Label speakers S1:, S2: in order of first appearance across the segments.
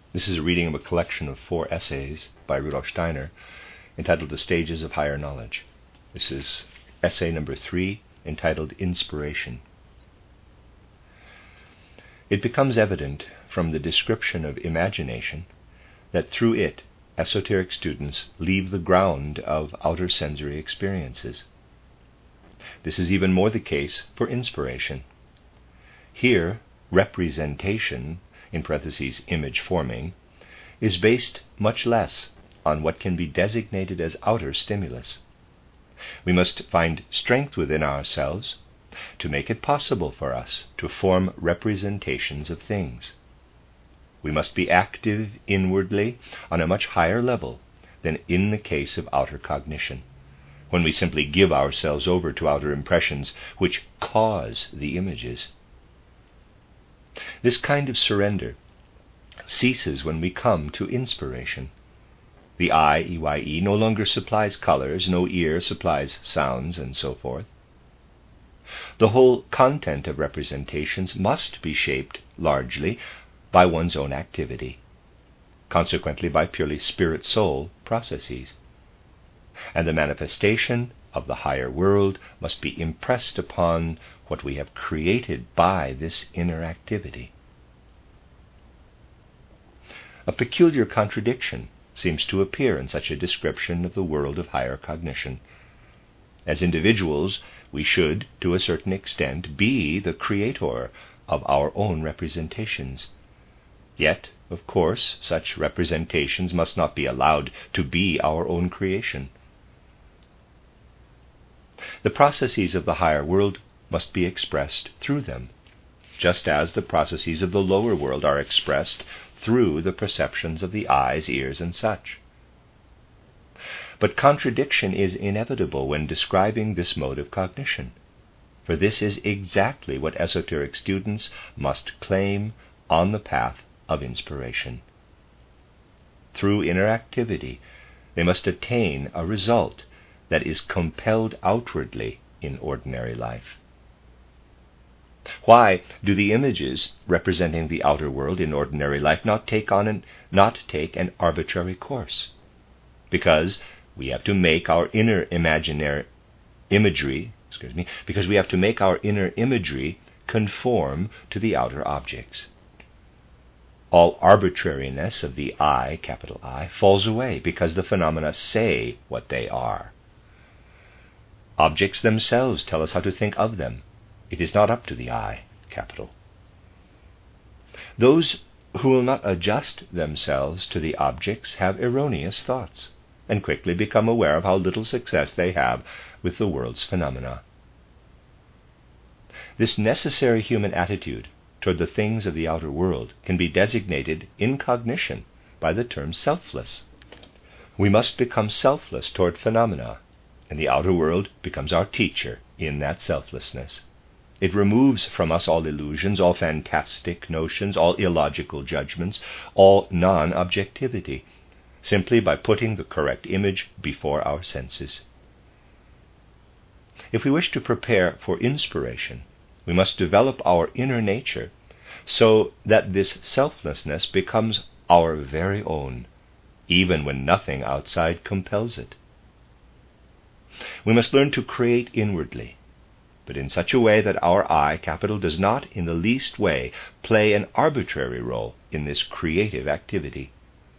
S1: This is a reading of a collection of 4 essays by Rudolf Steiner entitled The Stages of Higher Knowledge. This is essay number 3, entitled Inspiration. It becomes evident from the description of imagination that through it esoteric students leave the ground of outer sensory experiences. This is even more the case for inspiration. Here, representation, in parentheses image forming, is based much less on what can be designated as outer stimulus. We must find strength within ourselves to make it possible for us to form representations of things. We must be active inwardly on a much higher level than in the case of outer cognition, when we simply give ourselves over to outer impressions which cause the images. This kind of surrender ceases when we come to inspiration. The eye, EYE, no longer supplies colors, no ear supplies sounds, and so forth. The whole content of representations must be shaped largely by one's own activity, consequently by purely spirit-soul processes. And the manifestation of the higher world must be impressed upon what we have created by this inner activity. A peculiar contradiction seems to appear in such a description of the world of higher cognition. As individuals, we should, to a certain extent, be the creator of our own representations. Yet, of course, such representations must not be allowed to be our own creation. The processes of the higher world must be expressed through them, just as the processes of the lower world are expressed through the perceptions of the eyes, ears, and such. But contradiction is inevitable when describing this mode of cognition, for this is exactly what esoteric students must claim on the path of inspiration. Through inner activity, they must attain a result that is compelled outwardly in ordinary life. Why do the images representing the outer world in ordinary life not take an arbitrary course? Because we have to make our inner imagery conform to the outer objects. All arbitrariness of the I, capital I, falls away because the phenomena say what they are. Objects themselves tell us how to think of them. It is not up to the I, capital. Those who will not adjust themselves to the objects have erroneous thoughts, and quickly become aware of how little success they have with the world's phenomena. This necessary human attitude toward the things of the outer world can be designated in cognition by the term selfless. We must become selfless toward phenomena, and the outer world becomes our teacher in that selflessness. It removes from us all illusions, all fantastic notions, all illogical judgments, all non-objectivity, simply by putting the correct image before our senses. If we wish to prepare for inspiration, we must develop our inner nature so that this selflessness becomes our very own, even when nothing outside compels it. We must learn to create inwardly, but in such a way that our I, capital, does not in the least way play an arbitrary role in this creative activity.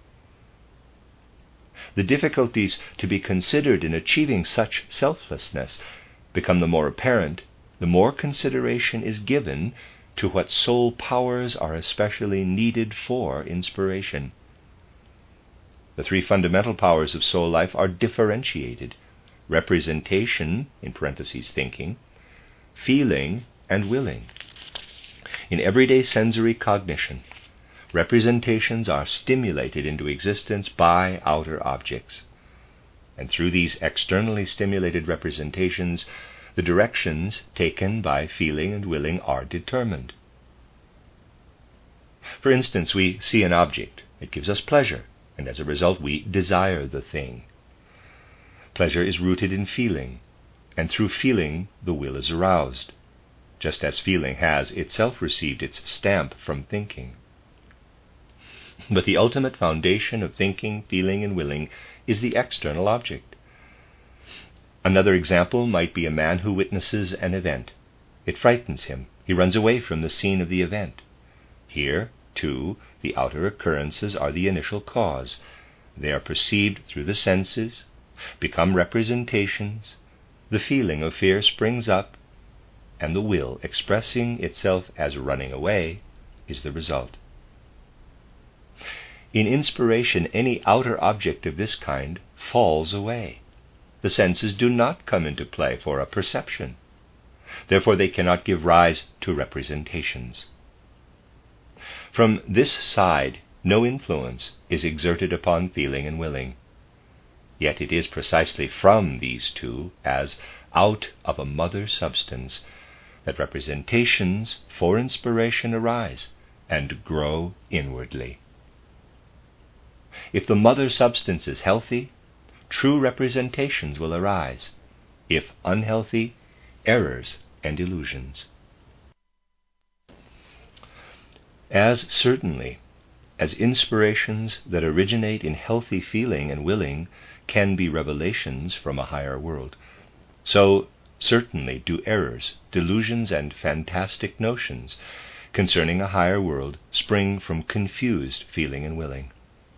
S1: The difficulties to be considered in achieving such selflessness become the more apparent the more consideration is given to what soul powers are especially needed for inspiration. The 3 fundamental powers of soul life are differentiated: representation, in parentheses thinking, feeling, and willing. In everyday sensory cognition, representations are stimulated into existence by outer objects, and through these externally stimulated representations, the directions taken by feeling and willing are determined. For instance, we see an object. It gives us pleasure, and as a result we desire the thing. Pleasure is rooted in feeling, and through feeling the will is aroused, just as feeling has itself received its stamp from thinking. But the ultimate foundation of thinking, feeling, and willing is the external object. Another example might be a man who witnesses an event. It frightens him. He runs away from the scene of the event. Here, too, the outer occurrences are the initial cause. They are perceived through the senses, become representations, the feeling of fear springs up, and the will, expressing itself as running away, is the result. In inspiration, any outer object of this kind falls away. The senses do not come into play for a perception. Therefore they cannot give rise to representations. From this side, no influence is exerted upon feeling and willing. Yet it is precisely from these two, as out of a mother substance, that representations for inspiration arise and grow inwardly. If the mother substance is healthy, true representations will arise. If unhealthy, errors and illusions. As certainly as inspirations that originate in healthy feeling and willing can be revelations from a higher world, so certainly do errors, delusions, and fantastic notions concerning a higher world spring from confused feeling and willing.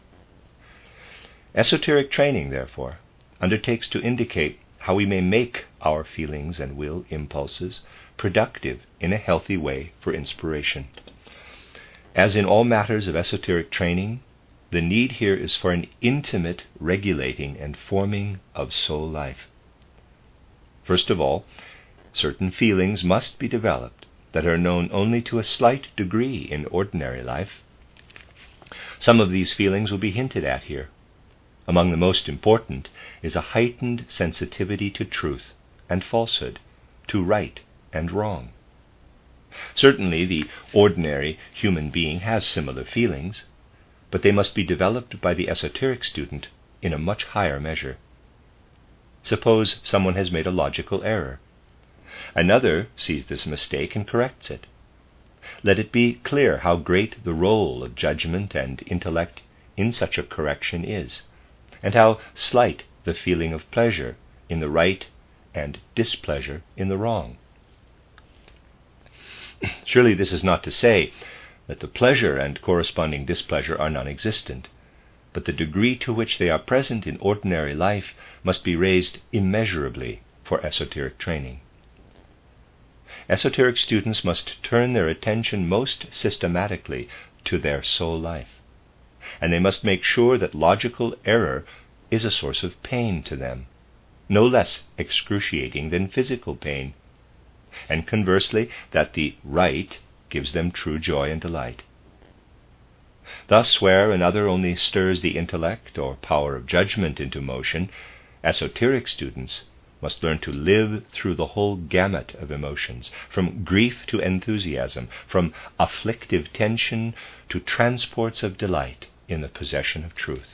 S1: Esoteric training, therefore, undertakes to indicate how we may make our feelings and will impulses productive in a healthy way for inspiration. As in all matters of esoteric training, the need here is for an intimate regulating and forming of soul life. First of all, certain feelings must be developed that are known only to a slight degree in ordinary life. Some of these feelings will be hinted at here. Among the most important is a heightened sensitivity to truth and falsehood, to right and wrong. Certainly the ordinary human being has similar feelings, but they must be developed by the esoteric student in a much higher measure. Suppose someone has made a logical error. Another sees this mistake and corrects it. Let it be clear how great the role of judgment and intellect in such a correction is, and how slight the feeling of pleasure in the right and displeasure in the wrong. Surely this is not to say that the pleasure and corresponding displeasure are non-existent, but the degree to which they are present in ordinary life must be raised immeasurably for esoteric training. Esoteric students must turn their attention most systematically to their soul life, and they must make sure that logical error is a source of pain to them, no less excruciating than physical pain, and conversely that the right gives them true joy and delight. Thus, where another only stirs the intellect or power of judgment into motion, esoteric students must learn to live through the whole gamut of emotions, from grief to enthusiasm, from afflictive tension to transports of delight in the possession of truth.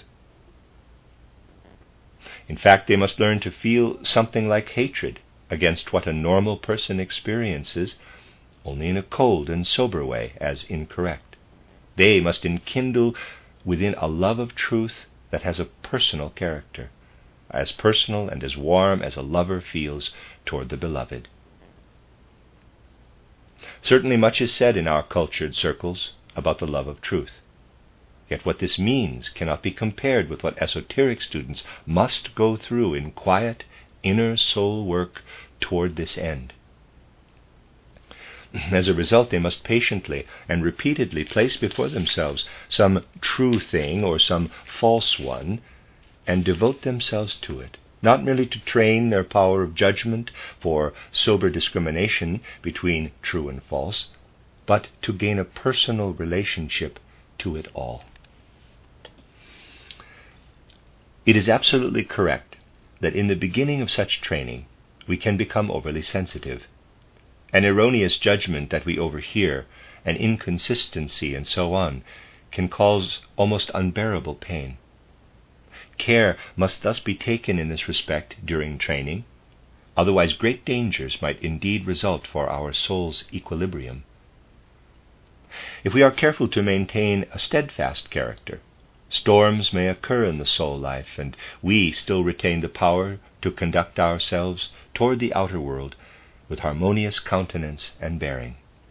S1: In fact, they must learn to feel something like hatred against what a normal person experiences only in a cold and sober way as incorrect. They must enkindle within a love of truth that has a personal character, as personal and as warm as a lover feels toward the beloved. Certainly much is said in our cultured circles about the love of truth. Yet what this means cannot be compared with what esoteric students must go through in quiet, inner soul work toward this end. As a result, they must patiently and repeatedly place before themselves some true thing or some false one and devote themselves to it, not merely to train their power of judgment for sober discrimination between true and false, but to gain a personal relationship to it all. It is absolutely correct that in the beginning of such training we can become overly sensitive. An erroneous judgment that we overhear, an inconsistency, and so on, can cause almost unbearable pain. Care must thus be taken in this respect during training, otherwise great dangers might indeed result for our soul's equilibrium. If we are careful to maintain a steadfast character, storms may occur in the soul life, and we still retain the power to conduct ourselves toward the outer world with harmonious countenance and bearing.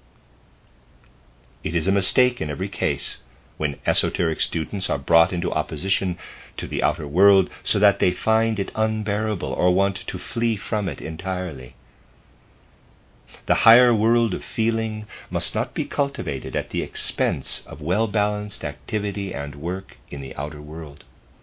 S1: It is a mistake in every case when esoteric students are brought into opposition to the outer world so that they find it unbearable or want to flee from it entirely. The higher world of feeling must not be cultivated at the expense of well-balanced activity and work in the outer world.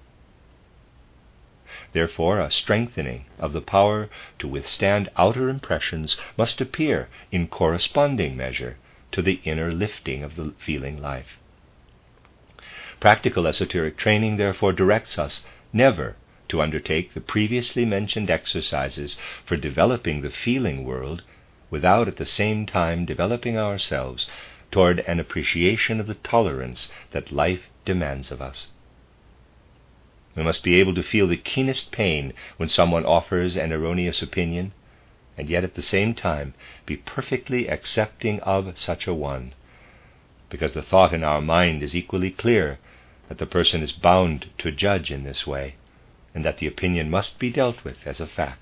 S1: Therefore, a strengthening of the power to withstand outer impressions must appear in corresponding measure to the inner lifting of the feeling life. Practical esoteric training, therefore, directs us never to undertake the previously mentioned exercises for developing the feeling world without at the same time developing ourselves toward an appreciation of the tolerance that life demands of us. We must be able to feel the keenest pain when someone offers an erroneous opinion, and yet at the same time be perfectly accepting of such a one, because the thought in our mind is equally clear that the person is bound to judge in this way, and that the opinion must be dealt with as a fact.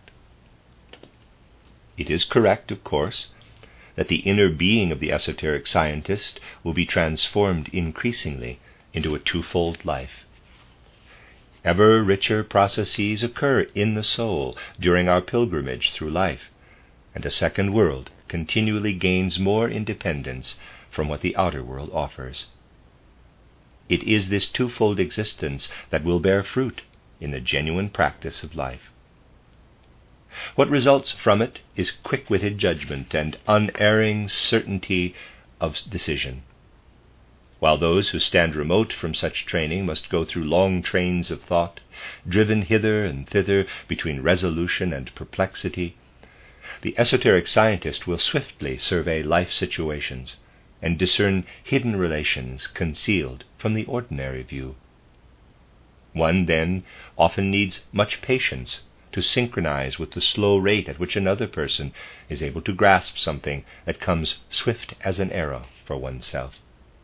S1: It is correct, of course, that the inner being of the esoteric scientist will be transformed increasingly into a twofold life. Ever richer processes occur in the soul during our pilgrimage through life, and a second world continually gains more independence from what the outer world offers. It is this twofold existence that will bear fruit in the genuine practice of life. What results from it is quick-witted judgment and unerring certainty of decision, while those who stand remote from such training must go through long trains of thought, driven hither and thither between resolution and perplexity. The esoteric scientist will swiftly survey life situations and discern hidden relations concealed from the ordinary view. One, then, often needs much patience to synchronize with the slow rate at which another person is able to grasp something that comes swift as an arrow for oneself.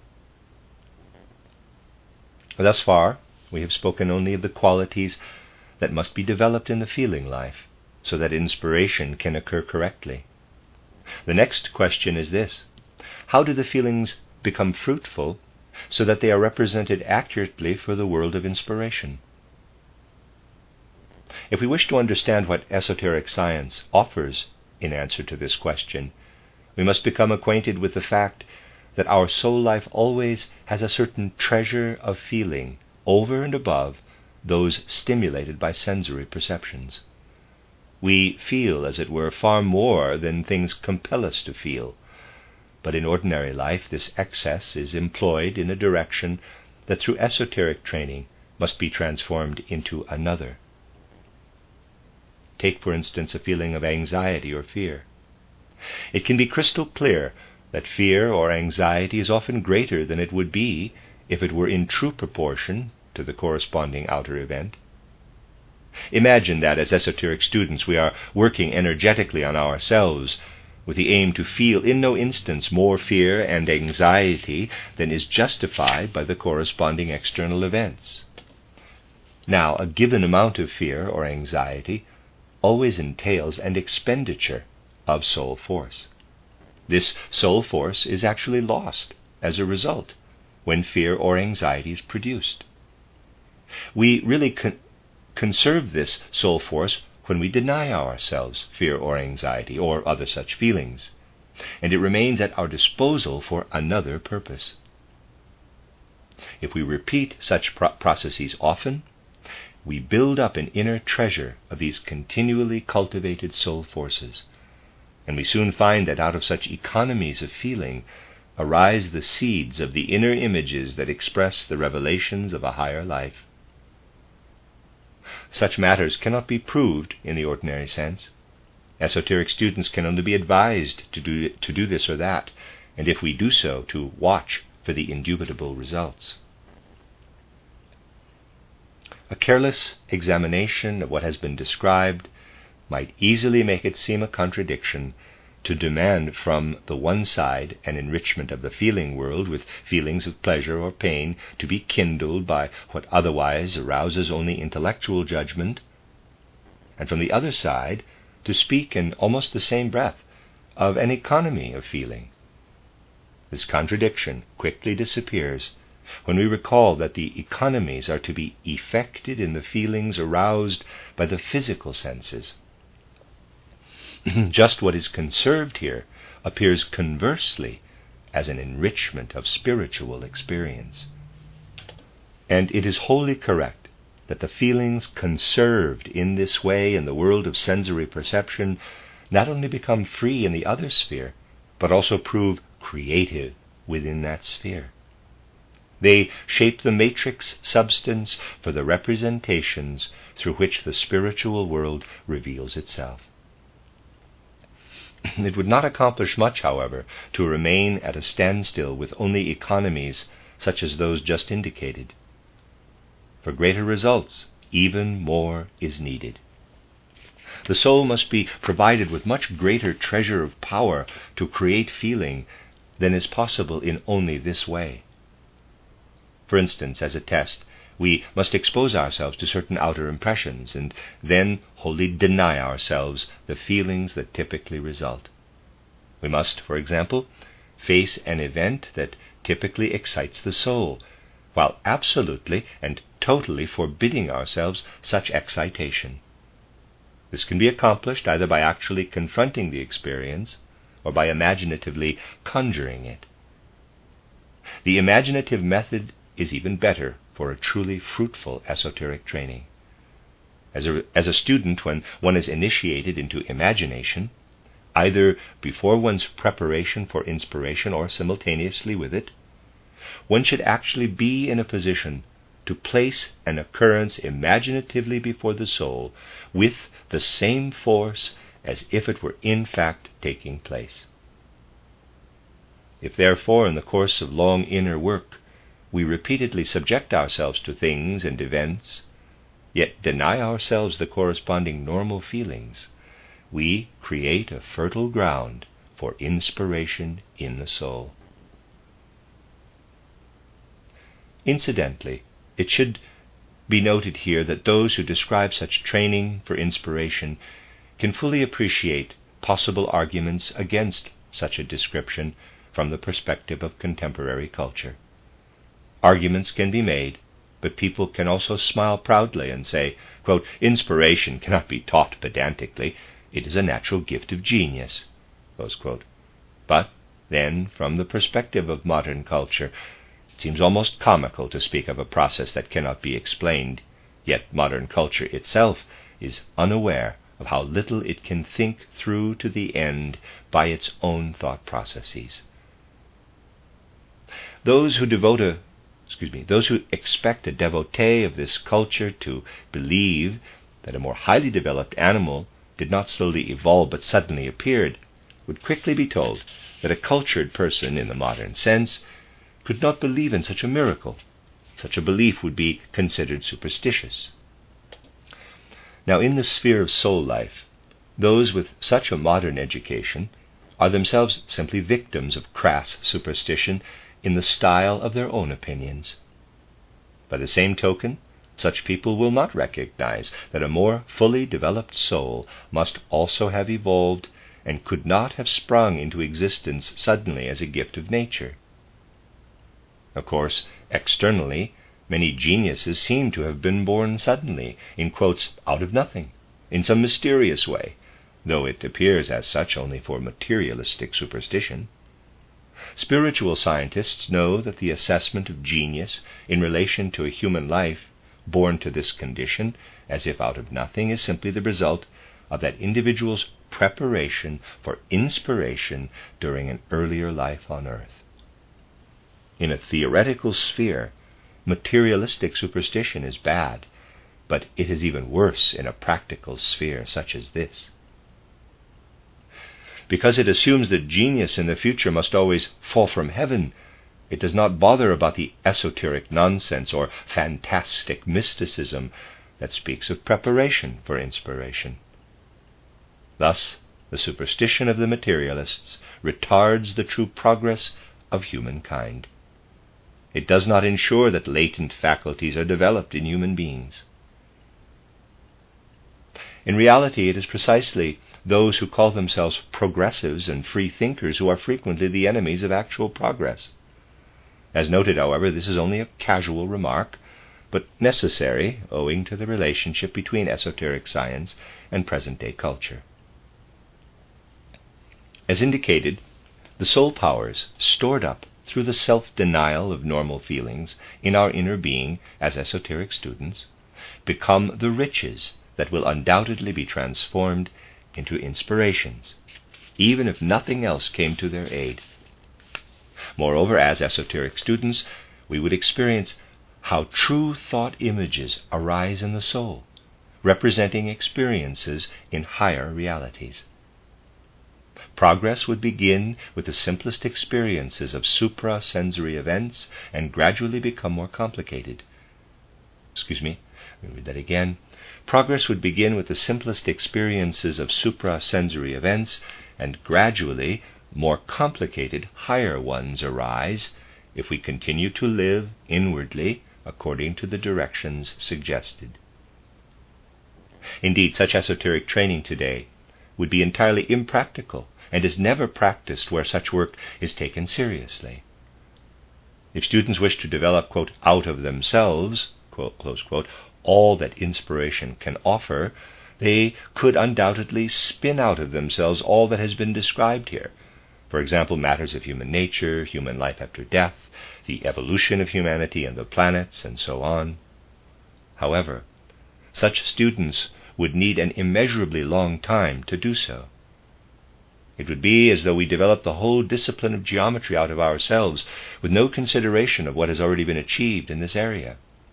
S1: Thus far, we have spoken only of the qualities that must be developed in the feeling life, so that inspiration can occur correctly. The next question is this: how do the feelings become fruitful so that they are represented accurately for the world of inspiration? If we wish to understand what esoteric science offers in answer to this question, we must become acquainted with the fact that our soul life always has a certain treasure of feeling over and above those stimulated by sensory perceptions. We feel, as it were, far more than things compel us to feel, but in ordinary life this excess is employed in a direction that through esoteric training must be transformed into another. Take, for instance, a feeling of anxiety or fear. It can be crystal clear that fear or anxiety is often greater than it would be if it were in true proportion to the corresponding outer event. Imagine that as esoteric students we are working energetically on ourselves with the aim to feel in no instance more fear and anxiety than is justified by the corresponding external events. Now, a given amount of fear or anxiety always entails an expenditure of soul force. This soul force is actually lost as a result when fear or anxiety is produced. We really conserve this soul force when we deny ourselves fear or anxiety or other such feelings, and it remains at our disposal for another purpose. If we repeat such processes often, we build up an inner treasure of these continually cultivated soul forces, and we soon find that out of such economies of feeling arise the seeds of the inner images that express the revelations of a higher life. Such matters cannot be proved in the ordinary sense. Esoteric students can only be advised to do this or that, and if we do so, to watch for the indubitable results. A careless examination of what has been described might easily make it seem a contradiction to demand from the one side an enrichment of the feeling world with feelings of pleasure or pain to be kindled by what otherwise arouses only intellectual judgment, and from the other side to speak in almost the same breath of an economy of feeling. This contradiction quickly disappears when we recall that the economies are to be effected in the feelings aroused by the physical senses. Just what is conserved here appears conversely as an enrichment of spiritual experience. And it is wholly correct that the feelings conserved in this way in the world of sensory perception not only become free in the other sphere, but also prove creative within that sphere. They shape the matrix substance for the representations through which the spiritual world reveals itself. It would not accomplish much, however, to remain at a standstill with only economies such as those just indicated. For greater results, even more is needed. The soul must be provided with much greater treasure of power to create feeling than is possible in only this way. For instance, as a test, we must expose ourselves to certain outer impressions and then wholly deny ourselves the feelings that typically result. We must, for example, face an event that typically excites the soul, while absolutely and totally forbidding ourselves such excitation. This can be accomplished either by actually confronting the experience or by imaginatively conjuring it. The imaginative method is even better for a truly fruitful esoteric training. As a student, when one is initiated into imagination, either before one's preparation for inspiration or simultaneously with it, one should actually be in a position to place an occurrence imaginatively before the soul with the same force as if it were in fact taking place. If therefore in the course of long inner work we repeatedly subject ourselves to things and events, yet deny ourselves the corresponding normal feelings, we create a fertile ground for inspiration in the soul. Incidentally, it should be noted here that those who describe such training for inspiration can fully appreciate possible arguments against such a description from the perspective of contemporary culture. Arguments can be made, but people can also smile proudly and say, quote, "Inspiration cannot be taught pedantically. It is a natural gift of genius." Close quote. But then, from the perspective of modern culture, it seems almost comical to speak of a process that cannot be explained, yet modern culture itself is unaware of how little it can think through to the end by its own thought processes. Those who expect a devotee of this culture to believe that a more highly developed animal did not slowly evolve but suddenly appeared would quickly be told that a cultured person in the modern sense could not believe in such a miracle. Such a belief would be considered superstitious. Now, in the sphere of soul life, those with such a modern education are themselves simply victims of crass superstition in the style of their own opinions. By the same token, such people will not recognize that a more fully developed soul must also have evolved and could not have sprung into existence suddenly as a gift of nature. Of course, externally, many geniuses seem to have been born suddenly, in quotes, out of nothing, in some mysterious way, though it appears as such only for materialistic superstition. Spiritual scientists know that the assessment of genius in relation to a human life born to this condition, as if out of nothing, is simply the result of that individual's preparation for inspiration during an earlier life on earth. In a theoretical sphere, materialistic superstition is bad, but it is even worse in a practical sphere such as this. Because it assumes that genius in the future must always fall from heaven, it does not bother about the esoteric nonsense or fantastic mysticism that speaks of preparation for inspiration. Thus, The superstition of the materialists retards the true progress of humankind. It does not ensure that latent faculties are developed in human beings. In reality, it is precisely those who call themselves progressives and free thinkers who are frequently the enemies of actual progress. As noted, however, this is only a casual remark, but necessary owing to the relationship between esoteric science and present-day culture. As indicated, the soul powers stored up through the self-denial of normal feelings in our inner being as esoteric students become the riches that will undoubtedly be transformed into inspirations, even if nothing else came to their aid. Moreover, as esoteric students, we would experience how true thought images arise in the soul, representing experiences in higher realities. Progress would begin with the simplest experiences of supra-sensory events and gradually become more complicated. Let me read that again. Progress would begin with the simplest experiences of supra-sensory events, and gradually more complicated, higher ones arise if we continue to live inwardly according to the directions suggested. Indeed, such esoteric training today would be entirely impractical and is never practiced where such work is taken seriously. If students wish to develop, quote, out of themselves, quote, close quote, all that inspiration can offer, they could undoubtedly spin out of themselves all that has been described here. For example, matters of human nature, human life after death, the evolution of humanity and the planets, and so on. However, such students would need an immeasurably long time to do so. It would be as though we developed the whole discipline of geometry out of ourselves, with no consideration of what has already been achieved in this area.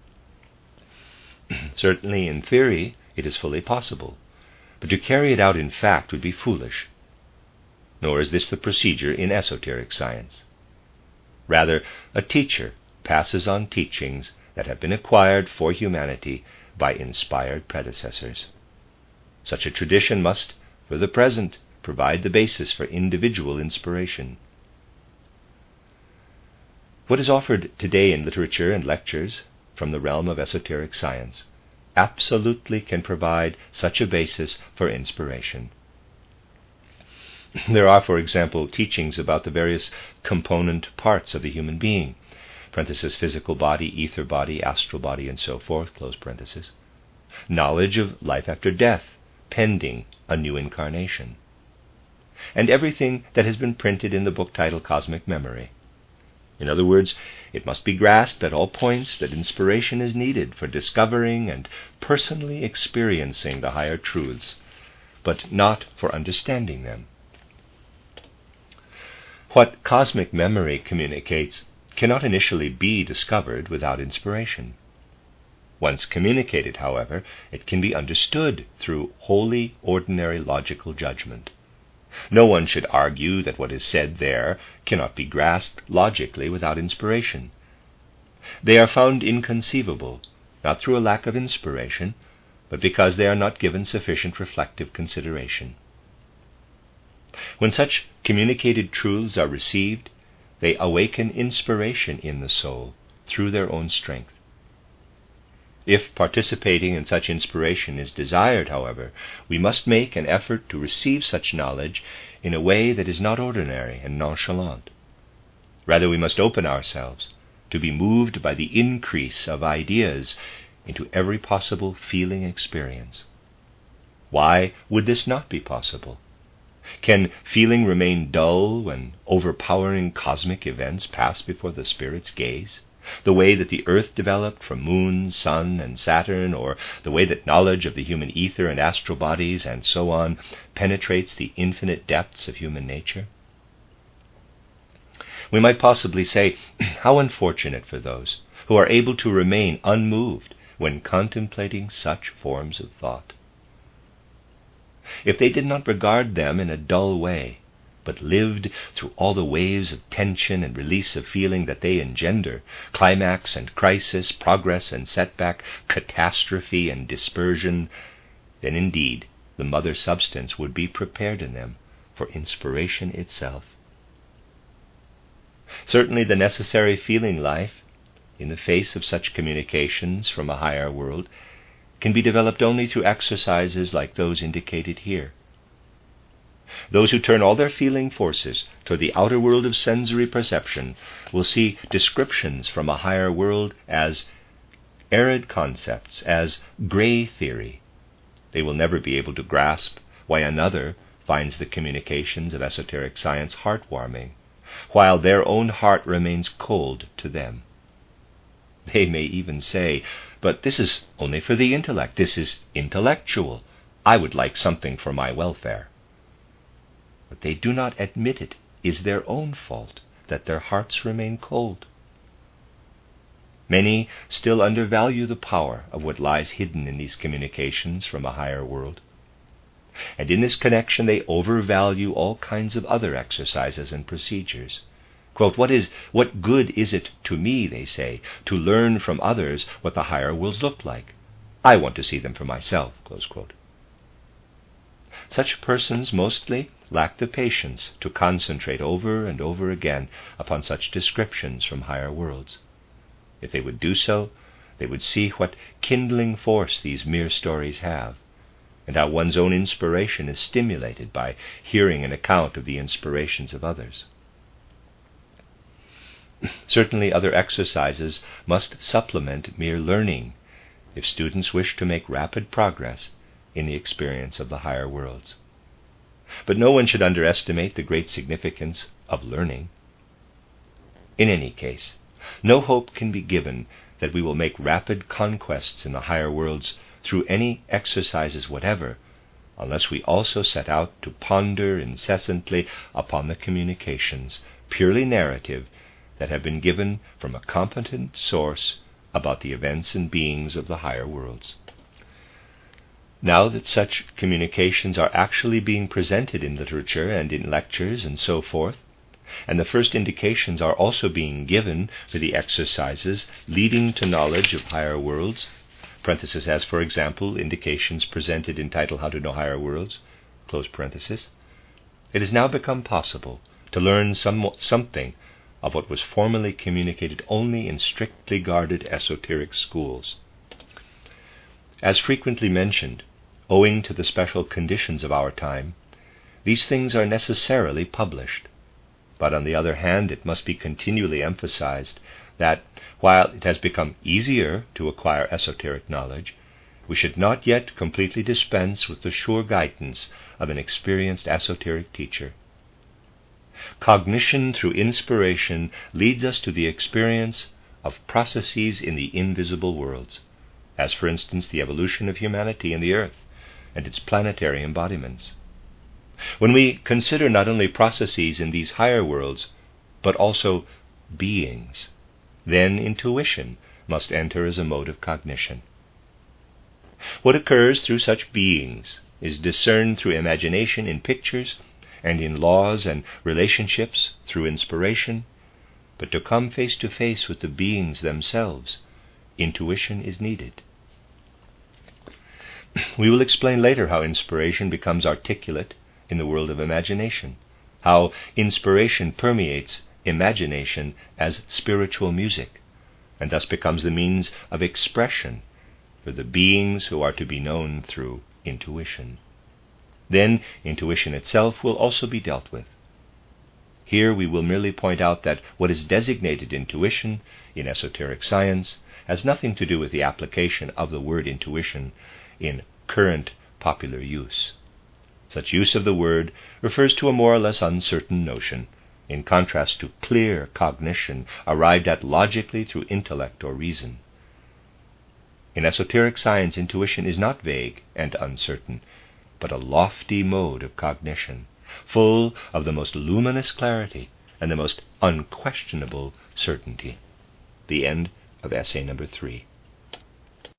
S1: Certainly, in theory, it is fully possible, but to carry it out in fact would be foolish. Nor is this the procedure in esoteric science. Rather, a teacher passes on teachings that have been acquired for humanity by inspired predecessors. Such a tradition must, for the present, provide the basis for individual inspiration. What is offered today in literature and lectures from the realm of esoteric science absolutely can provide such a basis for inspiration. There are, for example, teachings about the various component parts of the human being, parenthesis, physical body, ether body, astral body, and so forth, close parenthesis. Knowledge of life after death, pending a new incarnation. And everything that has been printed in the book titled Cosmic Memory. In other words, it must be grasped at all points that inspiration is needed for discovering and personally experiencing the higher truths, but not for understanding them. What cosmic memory communicates cannot initially be discovered without inspiration. Once communicated, however, it can be understood through wholly ordinary logical judgment. No one should argue that what is said there cannot be grasped logically without inspiration. They are found inconceivable, not through a lack of inspiration, but because they are not given sufficient reflective consideration. When such communicated truths are received, they awaken inspiration in the soul through their own strength. If participating in such inspiration is desired, however, we must make an effort to receive such knowledge in a way that is not ordinary and nonchalant. Rather, we must open ourselves to be moved by the increase of ideas into every possible feeling experience. Why would this not be possible? Can feeling remain dull when overpowering cosmic events pass before the spirit's gaze? The way that the earth developed from moon, sun, and Saturn, or the way that knowledge of the human ether and astral bodies and so on penetrates the infinite depths of human nature? We might possibly say, how unfortunate for those who are able to remain unmoved when contemplating such forms of thought. If they did not regard them in a dull way, but lived through all the waves of tension and release of feeling that they engender, climax and crisis, progress and setback, catastrophe and dispersion, then indeed the mother substance would be prepared in them for inspiration itself. Certainly the necessary feeling life, in the face of such communications from a higher world, can be developed only through exercises like those indicated here. Those who turn all their feeling forces toward the outer world of sensory perception will see descriptions from a higher world as arid concepts, as gray theory. They will never be able to grasp why another finds the communications of esoteric science heartwarming, while their own heart remains cold to them. They may even say, "But this is only for the intellect. This is intellectual. I would like something for my welfare." But they do not admit it is their own fault that their hearts remain cold. Many still undervalue the power of what lies hidden in these communications from a higher world. And in this connection they overvalue all kinds of other exercises and procedures. Quote, what good is it to me, they say, to learn from others what the higher worlds look like? I want to see them for myself. Close quote. Such persons mostly lack the patience to concentrate over and over again upon such descriptions from higher worlds. If they would do so, they would see what kindling force these mere stories have, and how one's own inspiration is stimulated by hearing an account of the inspirations of others. Certainly other exercises must supplement mere learning if students wish to make rapid progress in the experience of the higher worlds. But no one should underestimate the great significance of learning. In any case, no hope can be given that we will make rapid conquests in the higher worlds through any exercises whatever, unless we also set out to ponder incessantly upon the communications, purely narrative, that have been given from a competent source about the events and beings of the higher worlds. Now that such communications are actually being presented in literature and in lectures and so forth, and the first indications are also being given for the exercises leading to knowledge of higher worlds, parenthesis, as for example indications presented in title How to Know Higher Worlds, close parenthesis, it has now become possible to learn something of what was formerly communicated only in strictly guarded esoteric schools. As frequently mentioned, owing to the special conditions of our time, these things are necessarily published. But on the other hand, it must be continually emphasized that, while it has become easier to acquire esoteric knowledge, we should not yet completely dispense with the sure guidance of an experienced esoteric teacher. Cognition through inspiration leads us to the experience of processes in the invisible worlds, as for instance the evolution of humanity in the earth and its planetary embodiments. When we consider not only processes in these higher worlds, but also beings, then intuition must enter as a mode of cognition. What occurs through such beings is discerned through imagination in pictures and in laws and relationships through inspiration, but to come face to face with the beings themselves, intuition is needed. We will explain later how inspiration becomes articulate in the world of imagination, how inspiration permeates imagination as spiritual music, and thus becomes the means of expression for the beings who are to be known through intuition. Then intuition itself will also be dealt with. Here we will merely point out that what is designated intuition in esoteric science has nothing to do with the application of the word intuition in current popular use. Such use of the word refers to a more or less uncertain notion, in contrast to clear cognition arrived at logically through intellect or reason. In esoteric science, intuition is not vague and uncertain, but a lofty mode of cognition, full of the most luminous clarity and the most unquestionable certainty. The end of essay number 3.